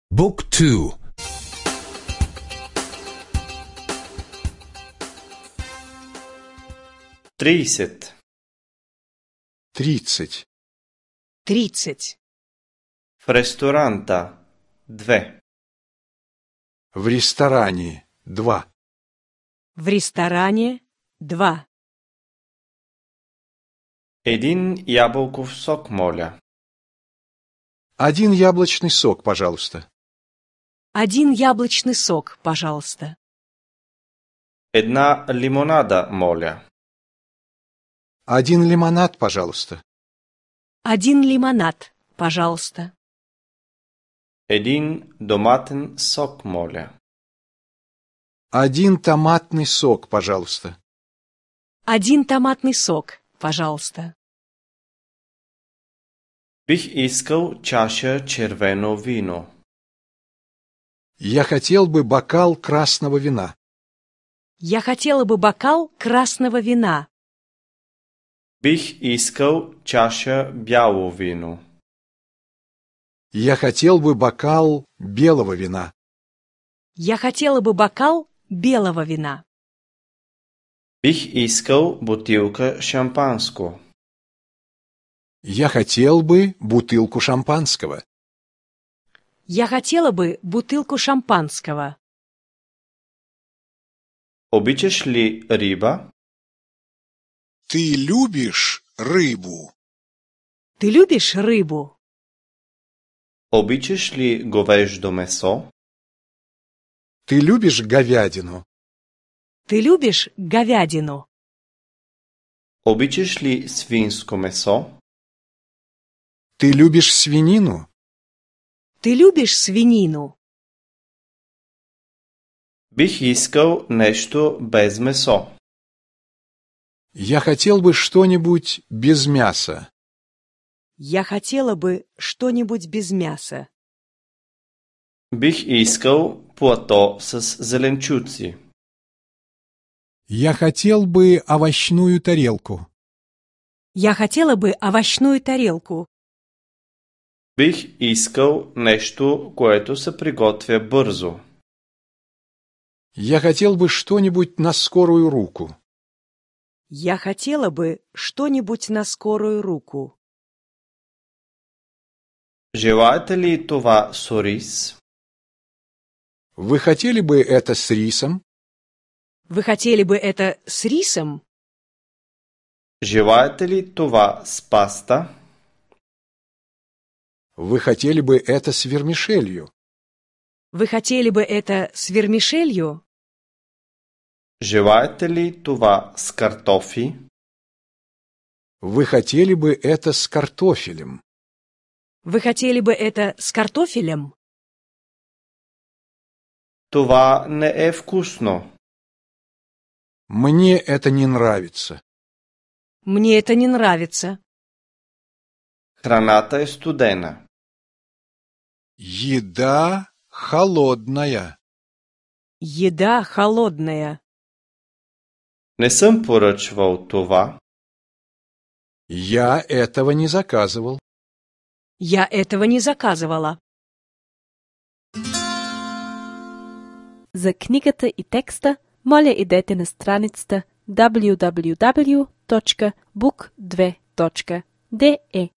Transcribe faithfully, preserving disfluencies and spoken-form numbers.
بوك تو тридцать. Тридцать. Тридцать. В ресторанта две. В ресторане два. В ресторане два. Един ябълков сок, моля. Один яблочный сок, пожалуйста. Один яблочный сок, пожалуйста. Една лимонада, моля. Один лимонад, пожалуйста. Один лимонад, пожалуйста. Един доматен сок, моля. Один томатный сок, пожалуйста. Один томатный сок, пожалуйста. Бих искал чаша червено вино. Я хотел бы бокал красного вина. Я хотела бы бокал красного вина. Бих искал чаша бяло вино. Я хотел бы бокал белого вина. Я хотела бы бокал белого вина. Бих искал бутилка шампанско. Я хотел бы бутылку шампанского. Я хотела бы бутылку шампанского. Обичаш ли риба? Ты любишь рыбу? Ты любишь рыбу? Обичаш ли говеждо месо? Ты любишь говядину? Ты любишь говядину? Обичаш ли свинско месо? Ты любишь свинину? Ты любишь свинину? Бих искал нещо без месо. Я хотел бы что-нибудь без мяса. Я хотела бы что-нибудь без мяса. Бих искал плато с зеленчуци. Я хотел бы овощную тарелку. Я хотела бы овощную тарелку. Бих искал нещо, което се приготвя бързо. Я хотел бы что-нибудь на скорую руку. Я хотела бы что-нибудь на скорую руку. Желаете ли това с рис? Вы хотели бы это с рисом? Вы хотели бы это с рисом? Желаете ли това с паста? Вы хотели бы это с вермишелью? Вы хотели бы это с вермишелью? Желаете ли това с картофи? Вы хотели бы это с картофелем? Вы хотели бы это с картофелем? Това не е вкусно. Мне это не нравится. Мне это не нравится. Храната е студена. Еда холодная. Еда холодная. Не съм поръчвал това. Я этого не заказывал. Я этого не заказывала. За книгата и текста, моля идете на страницата даблю даблю даблю точка бук две точка де